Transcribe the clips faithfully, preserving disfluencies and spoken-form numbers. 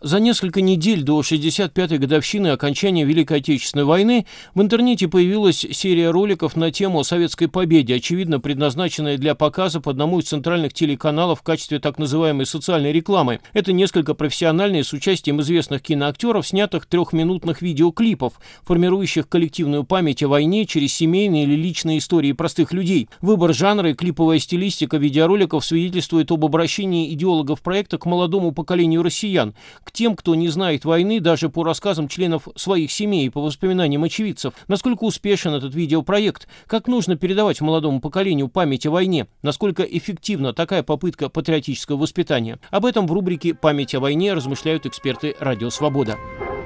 За несколько недель до шестьдесят пятой годовщины окончания Великой Отечественной войны в интернете появилась серия роликов на тему о советской победе, очевидно предназначенная для показа по одному из центральных телеканалов в качестве так называемой социальной рекламы. Это несколько профессиональные с участием известных киноактеров, снятых трехминутных видеоклипов, формирующих коллективную память о войне через семейные или личные истории простых людей. Выбор жанра и клиповая стилистика видеороликов свидетельствует об обращении идеологов проекта к молодому поколению россиян, к тем, кто не знает войны, даже по рассказам членов своих семей и по воспоминаниям очевидцев. Насколько успешен этот видеопроект? Как нужно передавать молодому поколению память о войне? Насколько эффективна такая попытка патриотического воспитания? Об этом в рубрике «Память о войне» размышляют эксперты «Радио Свобода».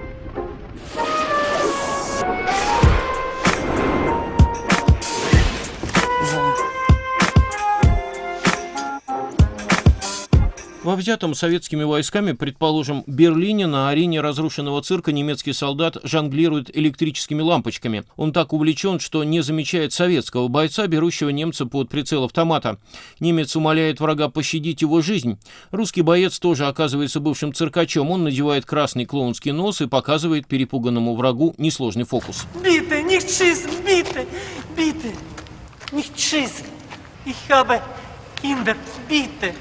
Во взятом советскими войсками, предположим, Берлине на арене разрушенного цирка немецкий солдат жонглирует электрическими лампочками. Он так увлечен, что не замечает советского бойца, берущего немца под прицел автомата. Немец умоляет врага пощадить его жизнь. Русский боец тоже оказывается бывшим циркачом. Он надевает красный клоунский нос и показывает перепуганному врагу несложный фокус. Bitte, nicht schießen, bitte, bitte, nicht schießen. Ich habe Kinder, bitte.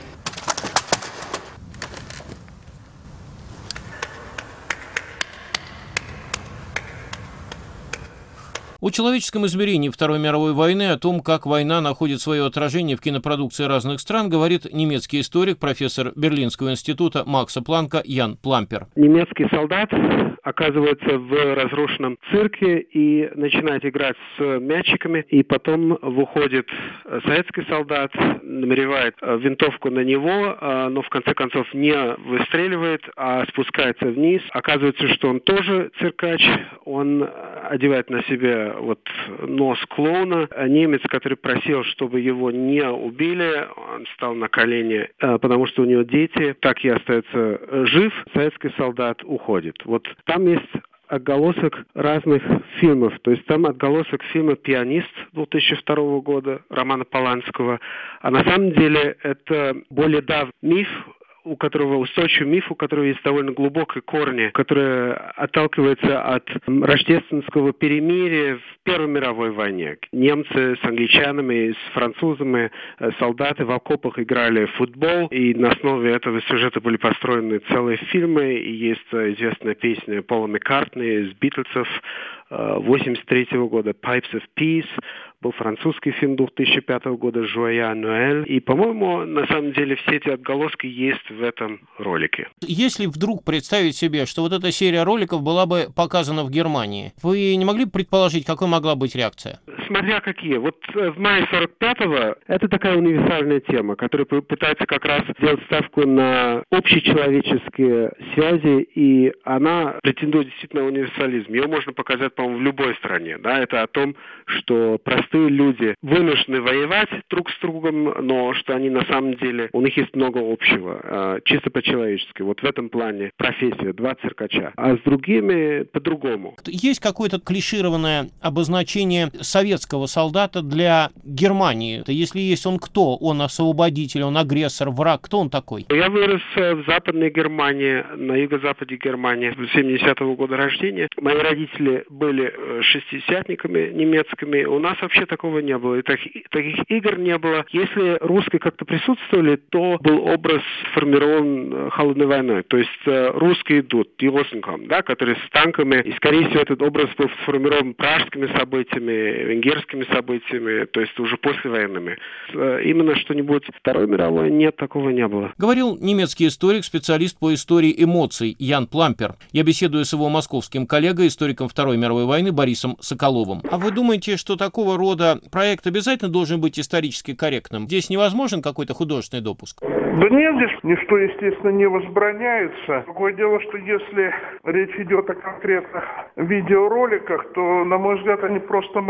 О человеческом измерении Второй мировой войны, о том, как война находит свое отражение в кинопродукции разных стран, говорит немецкий историк, профессор Берлинского института Макса Планка Ян Плампер. Немецкий солдат оказывается в разрушенном цирке и начинает играть с мячиками, и потом выходит советский солдат, намеревает винтовку на него, но в конце концов не выстреливает, а спускается вниз. Оказывается, что он тоже циркач, он одевает на себя вот нос клоуна. Немец, который просил, чтобы его не убили, он встал на колени, потому что у него дети, так и остается жив. Советский солдат уходит. Вот там есть отголосок разных фильмов. То есть там отголосок фильма «Пианист» две тысячи второго года Романа Поланского. А на самом деле это более давний миф, у которого устойчивый миф, у которого есть довольно глубокие корни, который отталкивается от рождественского перемирия в Первой мировой войне. Немцы с англичанами, с французами, солдаты в окопах играли в футбол, и на основе этого сюжета были построены целые фильмы, и есть известная песня Пола Маккартни из Битлзов восемьдесят третьего года «Pipes of Peace», был французский фильм две тысячи пятого года «Joyeux Noël». И, по-моему, на самом деле все эти отголоски есть в этом ролике. Если вдруг представить себе, что вот эта серия роликов была бы показана в Германии, вы не могли бы предположить, какой могла быть реакция? Смотря какие. Вот в мае сорок пятого это такая универсальная тема, которая пытается как раз сделать ставку на общечеловеческие связи, и она претендует действительно на универсализм. Ее можно показать, по-моему, в любой стране. Да? Это о том, что простые люди вынуждены воевать друг с другом, но что они на самом деле, у них есть много общего, чисто по-человечески. Вот в этом плане профессия, два циркача. А с другими по-другому. Есть какое-то клишированное обозначение советского солдата для Германии? Если есть он кто? Он освободитель, он агрессор, враг. Кто он такой? Я вырос в Западной Германии, на юго-западе Германии, семидесятого года рождения. Мои родители были шестидесятниками немецкими. У нас вообще такого не было. И таких, таких игр не было. Если русские как-то присутствовали, то был образ сформирован холодной войной. То есть русские идут, die Russen kommen, да, которые с танками. И, скорее всего, этот образ был сформирован пражскими событиями, венгерскими событиями, то есть уже послевоенными. Именно что-нибудь Второй мировой нет, такого не было. Говорил немецкий историк, специалист по истории эмоций Ян Плампер. Я беседую с его московским коллегой, историком Второй мировой войны Борисом Соколовым. А вы думаете, что такого рода проект обязательно должен быть исторически корректным? Здесь невозможен какой-то художественный допуск? Да нет, здесь ничто, естественно, не возбраняется. Другое дело, что если речь идет о конкретных видеороликах, то, на мой взгляд, они просто мало художественны.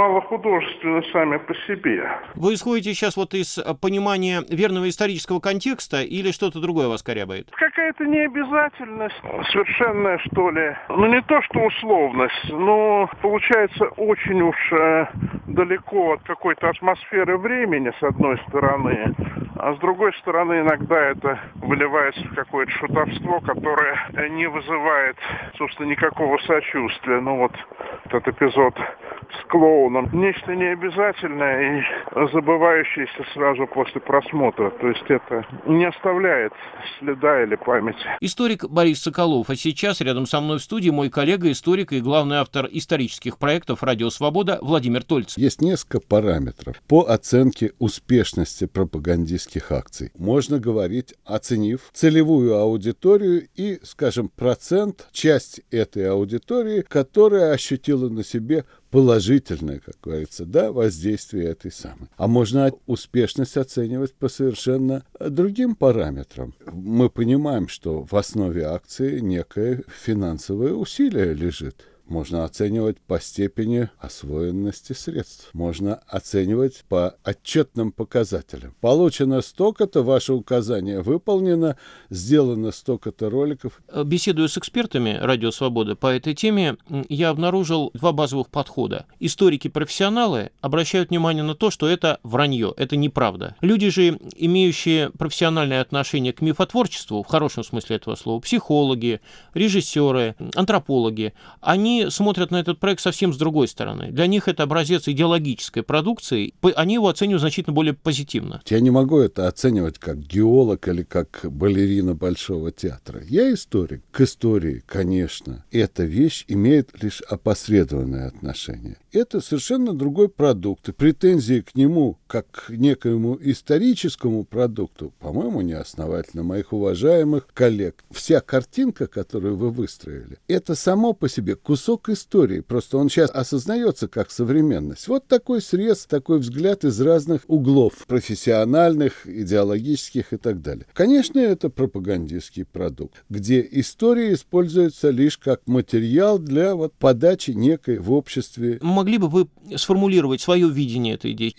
художественны сами по себе. Вы исходите сейчас вот из понимания верного исторического контекста или что-то другое вас корябает? Какая-то необязательность совершенная, что ли. Ну, не то, что условность, но получается очень уж э, далеко от какой-то атмосферы времени, с одной стороны, а с другой стороны, иногда это выливается в какое-то шутовство, которое не вызывает, собственно, никакого сочувствия. Ну, вот этот эпизод с клоуном. Нечто необязательное и забывающееся сразу после просмотра. То есть это не оставляет следа или памяти. Историк Борис Соколов. А сейчас рядом со мной в студии мой коллега, историк и главный автор исторических проектов «Радио Свобода» Владимир Тольц. Есть несколько параметров по оценке успешности пропагандистских акций. Можно говорить, оценив целевую аудиторию и, скажем, процент, часть этой аудитории, которая ощутила на себе положительное, как говорится, да, воздействие этой самой. А можно успешность оценивать по совершенно другим параметрам. Мы понимаем, что в основе акции некое финансовое усилие лежит. Можно оценивать по степени освоенности средств. Можно оценивать по отчетным показателям. Получено столько-то, ваше указание выполнено, сделано столько-то роликов. Беседуя с экспертами «Радио Свобода» по этой теме, я обнаружил два базовых подхода. Историки-профессионалы обращают внимание на то, что это вранье, это неправда. Люди же, имеющие профессиональное отношение к мифотворчеству, в хорошем смысле этого слова, психологи, режиссеры, антропологи, они смотрят на этот проект совсем с другой стороны. Для них это образец идеологической продукции, они его оценивают значительно более позитивно. Я не могу это оценивать как геолог или как балерина Большого театра. Я историк. К истории, конечно, эта вещь имеет лишь опосредованное отношение. Это совершенно другой продукт, и претензии к нему, как к некоему историческому продукту, по-моему, неосновательно, моих уважаемых коллег. Вся картинка, которую вы выстроили, это само по себе кусок истории, просто он сейчас осознается как современность. Вот такой срез, такой взгляд из разных углов, профессиональных, идеологических и так далее. Конечно, это пропагандистский продукт, где история используется лишь как материал для вот подачи некой в обществе. Могли бы вы сформулировать свое видение этой идеи?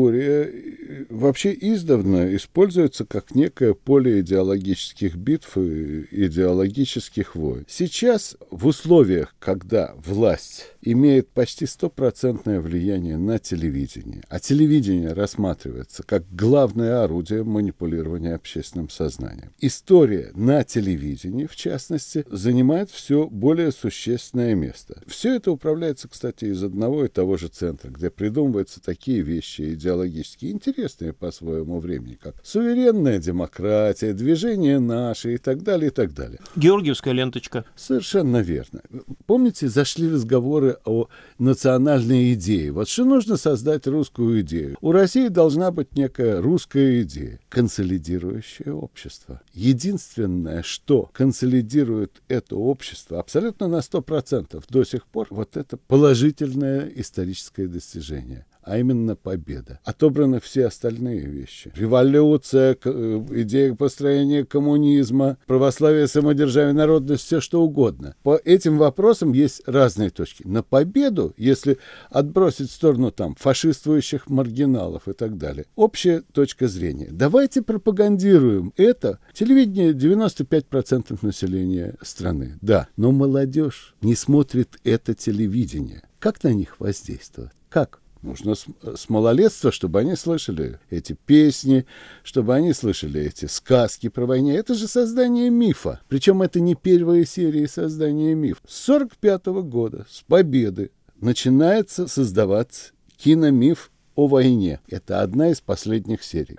История вообще издавна используется как некое поле идеологических битв и идеологических войн. Сейчас в условиях, когда власть имеет почти стопроцентное влияние на телевидение, а телевидение рассматривается как главное орудие манипулирования общественным сознанием. История на телевидении, в частности, занимает все более существенное место. Все это управляется, кстати, из одного и того же центра, где придумываются такие вещи идеологически интересные по своему времени, как суверенная демократия, движение наше и так далее, и так далее. Георгиевская ленточка. Совершенно верно. Помните, зашли разговоры о национальной идее. Вот что нужно создать русскую идею? У России должна быть некая русская идея, консолидирующее общество. Единственное, что консолидирует это общество абсолютно на сто процентов до сих пор, вот это положительное историческое достижение. А именно победа. Отобраны все остальные вещи. Революция, идея построения коммунизма, православие, самодержавие, народность, все что угодно. По этим вопросам есть разные точки. На победу, если отбросить в сторону там фашистующих маргиналов и так далее, общая точка зрения. Давайте пропагандируем это. Телевидение девяносто пять процентов населения страны. Да, но молодежь не смотрит это телевидение. Как на них воздействовать? Как? Нужно с, с малолетства, чтобы они слышали эти песни, чтобы они слышали эти сказки про войну. Это же создание мифа. Причем это не первая серия создания мифа. С сорок пятого года, с победы, начинается создаваться киномиф о войне. Это одна из последних серий.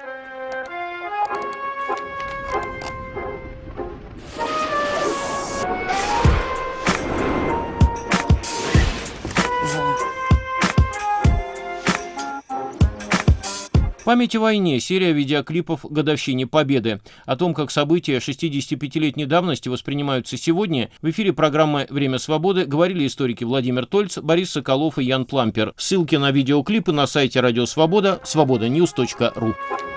«Память о войне» — серия видеоклипов к годовщине Победы. О том, как события шестидесятипятилетней давности воспринимаются сегодня, в эфире программы «Время свободы» говорили историки Владимир Тольц, Борис Соколов и Ян Плампер. Ссылки на видеоклипы на сайте Радио Свобода, свобода ньюс точка ру.